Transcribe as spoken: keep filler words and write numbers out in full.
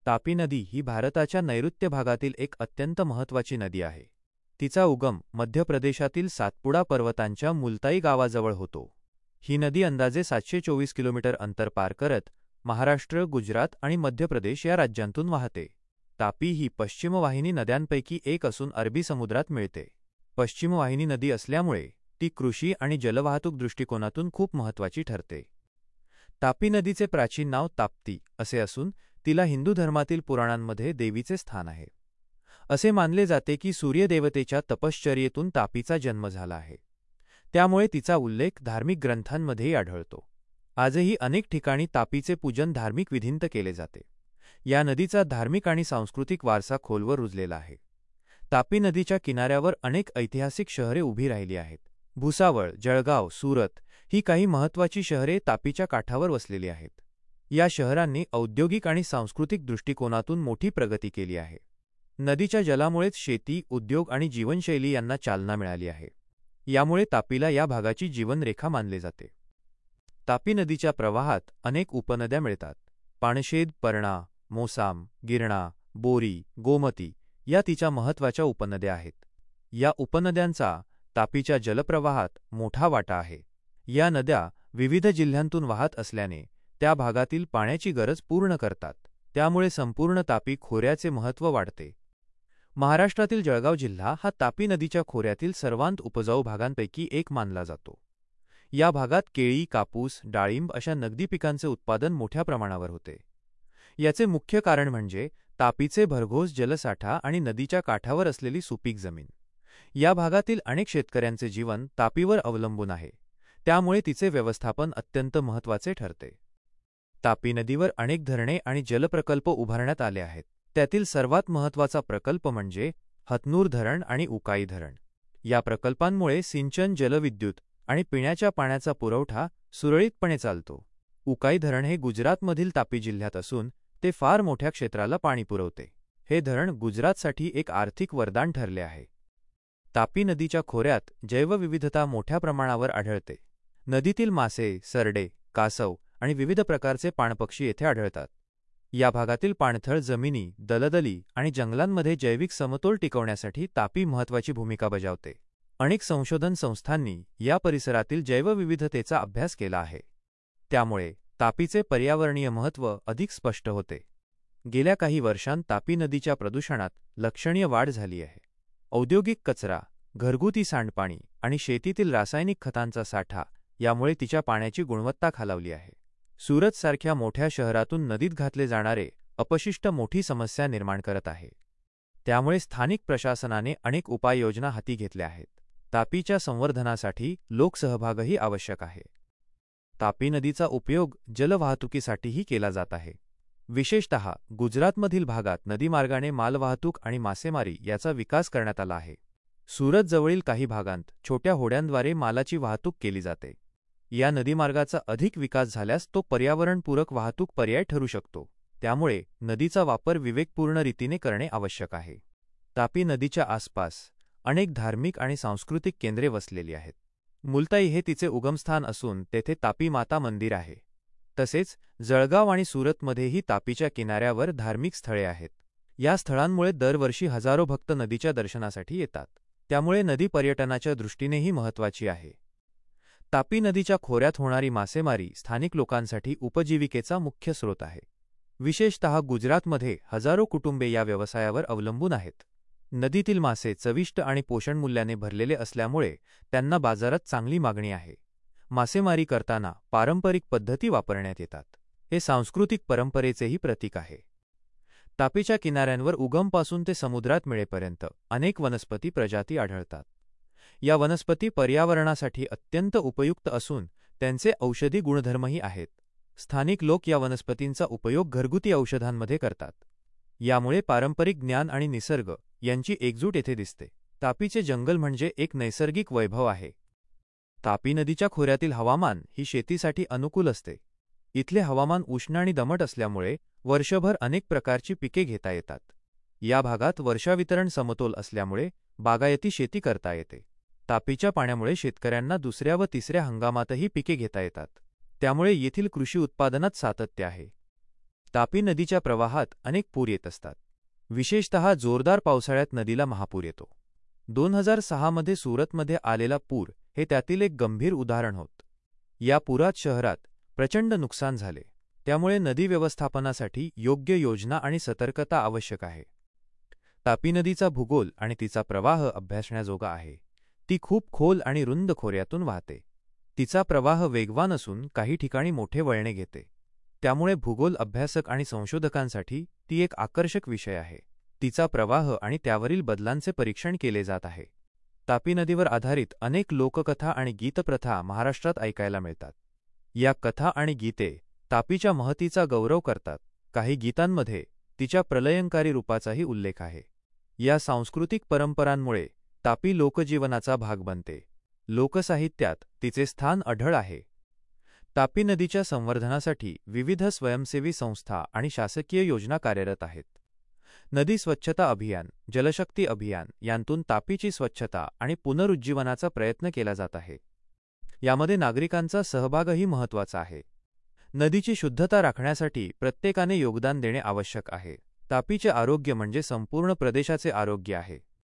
तापी नदी ही भारताच्या नैऋत्य भागातील एक अत्यंत महत्त्वाची नदी आहे. तिचा उगम मध्य प्रदेशातील सातपुडा पर्वतांच्या मुलताई गावाजवळ होतो. ही नदी अंदाजे सातशे चोवीस किलोमीटर अंतर पार करत महाराष्ट्र, गुजरात आणि मध्य प्रदेश या राज्यांतून वाहते. तापी ही पश्चिम वाहिनी नद्यांपैकी एक असून अरबी समुद्रात मिळते. पश्चिम वाहिनी नदी असल्यामुळे ती कृषी आणि जलवाहतूक दृष्टिकोनातून खूप महत्त्वाची ठरते. तापी नदीचे प्राचीन नाव ताप्ती असे असून तिला हिंदू धर्मातील पुराणांमध्ये देवीचे स्थान आहे. असे मानले जाते की सूर्यदेवतेच्या तपश्चर्येतून तापीचा जन्म झाला आहे. त्यामुळे तिचा उल्लेख धार्मिक ग्रंथांमध्येही आढळतो. आजही अनेक ठिकाणी तापीचे पूजन धार्मिक विधींत केले जाते. या नदीचा धार्मिक आणि सांस्कृतिक वारसा खोलवर रुजलेला आहे. तापी नदीच्या किनाऱ्यावर अनेक ऐतिहासिक शहरे उभी राहिली आहेत. भुसावळ, जळगाव, सुरत ही काही महत्त्वाची शहरे तापीच्या काठावर वसलेली आहेत. या शहरांनी औद्योगिक आणि सांस्कृतिक दृष्टिकोनातून मोठी प्रगती केली आहे. नदीच्या जलामुळेच शेती, उद्योग आणि जीवनशैली यांना चालना मिळाली आहे. यामुळे तापीला या भागाची जीवनरेखा मानले जाते. तापी नदीच्या प्रवाहात अनेक उपनद्या मिळतात. पाणशेद, पर्णा, मोसाम, गिरणा, बोरी, गोमती या तिच्या महत्त्वाच्या उपनद्या आहेत. या उपनद्यांचा तापीच्या जलप्रवाहात मोठा वाटा आहे. या नद्या विविध जिल्ह्यांतून वाहत असल्याने त्या भागातील पाण्याची गरज पूर्ण करतात. त्यामुळे संपूर्ण तापी खोऱ्याचे महत्त्व वाढते. महाराष्ट्रातील जळगाव जिल्हा हा तापी नदीच्या खोऱ्यातील सर्वांत उपजाऊ भागांपैकी एक मानला जातो. या भागात केळी, कापूस, डाळिंब अशा नगदी पिकांचे उत्पादन मोठ्या प्रमाणावर होते. याचे मुख्य कारण म्हणजे तापीचे भरघोस जलसाठा आणि नदीच्या काठावर असलेली सुपीक जमीन. या भागातील अनेक शेतकऱ्यांचे जीवन तापीवर अवलंबून आहे. त्यामुळे तिचे व्यवस्थापन अत्यंत महत्त्वाचे ठरते. तापी नदीवर अनेक धरणे आणि जलप्रकल्प उभारण्यात आले आहेत. त्यातील सर्वात महत्त्वाचा प्रकल्प म्हणजे हतनूर धरण आणि उकाई धरण. या प्रकल्पांमुळे सिंचन, जलविद्युत आणि पिण्याच्या पाण्याचा पुरवठा सुरळीतपणे चालतो. उकाई धरण हे गुजरातमधील तापी जिल्ह्यात असून ते फार मोठ्या क्षेत्राला पाणी पुरवते. हे धरण गुजरातसाठी एक आर्थिक वरदान ठरले आहे. तापी नदीच्या खोऱ्यात जैवविविधता मोठ्या प्रमाणावर आढळते. नदीतील मासे, सरडे, कासव आणि विविध प्रकारचे पाणपक्षी येथे आढळतात. या भागातील पाणथळ जमिनी, दलदली आणि जंगलांमध्ये जैविक समतोल टिकवण्यासाठी तापी महत्त्वाची भूमिका बजावते. अनेक संशोधन संस्थांनी या परिसरातील जैवविविधतेचा अभ्यास केला आहे. त्यामुळे तापीचे पर्यावरणीय महत्त्व अधिक स्पष्ट होते. गेल्या काही वर्षांत तापी नदीच्या प्रदूषणात लक्षणीय वाढ झाली आहे. औद्योगिक कचरा, घरगुती सांडपाणी आणि शेतीतील रासायनिक खतांचा साठा यामुळे तिच्या पाण्याची गुणवत्ता खालावली आहे. सुरतसारख्या मोठ्या शहरातून नदीत घातले जाणारे अपशिष्ट मोठी समस्या निर्माण करत आहे. त्यामुळे स्थानिक प्रशासनाने अनेक उपाययोजना हाती घेतल्या आहेत. तापीच्या संवर्धनासाठी लोकसहभागही आवश्यक आहे. तापी नदीचा उपयोग जलवाहतुकीसाठीही केला जात आहे. विशेषतः गुजरातमधील भागात नदीमार्गाने मालवाहतूक आणि मासेमारी याचा विकास करण्यात आला आहे. सुरतजवळील काही भागांत छोट्या होड्यांद्वारे मालाची वाहतूक केली जाते. या नदीमार्गाचा अधिक विकास झाल्यास तो पर्यावरणपूरक वाहतूक पर्याय ठरू शकतो. त्यामुळे नदीचा वापर विवेकपूर्ण रीतीने करणे आवश्यक आहे. तापी नदीच्या आसपास अनेक धार्मिक आणि सांस्कृतिक केंद्रे वसलेली आहेत. मुलताई हे तिचे उगमस्थान असून तेथे तापी माता मंदिर आहे. तसेच जळगाव आणि सुरतमध्येही तापीच्या किनाऱ्यावर धार्मिक स्थळे आहेत. या स्थळांमुळे दरवर्षी हजारो भक्त नदीच्या दर्शनासाठी येतात. त्यामुळे नदी पर्यटनाच्या दृष्टीनेही महत्त्वाची आहे. तापी नदीच्या खोऱ्यात होणारी मासेमारी स्थानिक लोकांसाठी उपजीविकेचा मुख्य स्रोत आहे. विशेषतः गुजरातमध्ये हजारो कुटुंबे या व्यवसायावर अवलंबून आहेत. नदीतील मासे चविष्ट आणि पोषणमूल्याने भरलेले असल्यामुळे त्यांना बाजारात चांगली मागणी आहे. मासेमारी करताना पारंपरिक पद्धती वापरण्यात येतात. हे सांस्कृतिक परंपरेचेही प्रतीक आहे. तापीच्या किनाऱ्यांवर उगमपासून ते समुद्रात मिळेपर्यंत अनेक वनस्पती प्रजाती आढळतात. या वनस्पती पर्यावरणासाठी अत्यंत उपयुक्त असून त्यांचे औषधी गुणधर्मही आहेत. स्थानिक लोक या वनस्पतींचा उपयोग घरगुती औषधांमध्ये करतात. यामुळे पारंपरिक ज्ञान आणि निसर्ग यांची एकजूट येथे दिसते. तापीचे जंगल म्हणजे एक नैसर्गिक वैभव आहे. तापी नदीच्या खोऱ्यातील हवामान ही शेतीसाठी अनुकूल असते. इथले हवामान उष्ण आणि दमट असल्यामुळे वर्षभर अनेक प्रकारची पिके घेता येतात. या भागात वर्षावितरण समतोल असल्यामुळे बागायती शेती करता येते. तापीच्या पाण्यामुळे शेतकऱ्यांना दुसऱ्या व तिसऱ्या हंगामातही पिके घेता येतात. त्यामुळे येथील कृषी उत्पादनात सातत्य आहे. तापी नदीच्या प्रवाहात अनेक पूर येत असतात. विशेषतः जोरदार पावसाळ्यात नदीला महापूर येतो. दोन हजार सहा मध्ये सुरतमध्ये आलेला पूर हे त्यातील एक गंभीर उदाहरण होत. या पुरात शहरात प्रचंड नुकसान झाले. त्यामुळे नदी व्यवस्थापनासाठी योग्य योजना आणि सतर्कता आवश्यक आहे. तापी नदीचा भूगोल आणि तिचा प्रवाह अभ्यासण्याजोगा आहे. ती खूप खोल आणि रुंद खोऱ्यातून वाहते. तिचा प्रवाह वेगवान असून काही ठिकाणी मोठे वळणे घेते. त्यामुळे भूगोल अभ्यासक आणि संशोधकांसाठी ती एक आकर्षक विषय आहे. तिचा प्रवाह आणि त्यावरील बदलांचे परीक्षण केले जात आहे. तापी नदीवर आधारित अनेक लोककथा आणि गीतप्रथा महाराष्ट्रात ऐकायला मिळतात. या कथा आणि गीते तापीच्या महतीचा गौरव करतात. काही गीतांमध्ये तिच्या प्रलयंकारी रूपाचाही उल्लेख आहे. या सांस्कृतिक परंपरांमुळे तापी लोकजीवनाचा भाग बनते. लोकसाहित्यात तिचे स्थान अढळ आहे. तापी नदीच्या संवर्धनासाठी विविध स्वयंसेवी संस्था आणि शासकीय योजना कार्यरत आहेत. नदी स्वच्छता अभियान, जलशक्ती अभियान यांतून तापीची स्वच्छता आणि पुनरुज्जीवनाचा प्रयत्न केला जात आहे. यामध्ये नागरिकांचा सहभागही महत्त्वाचा आहे. नदीची शुद्धता राखण्यासाठी प्रत्येकाने योगदान देणे आवश्यक आहे. तापीचे आरोग्य म्हणजे संपूर्ण प्रदेशाचे आरोग्य आहे.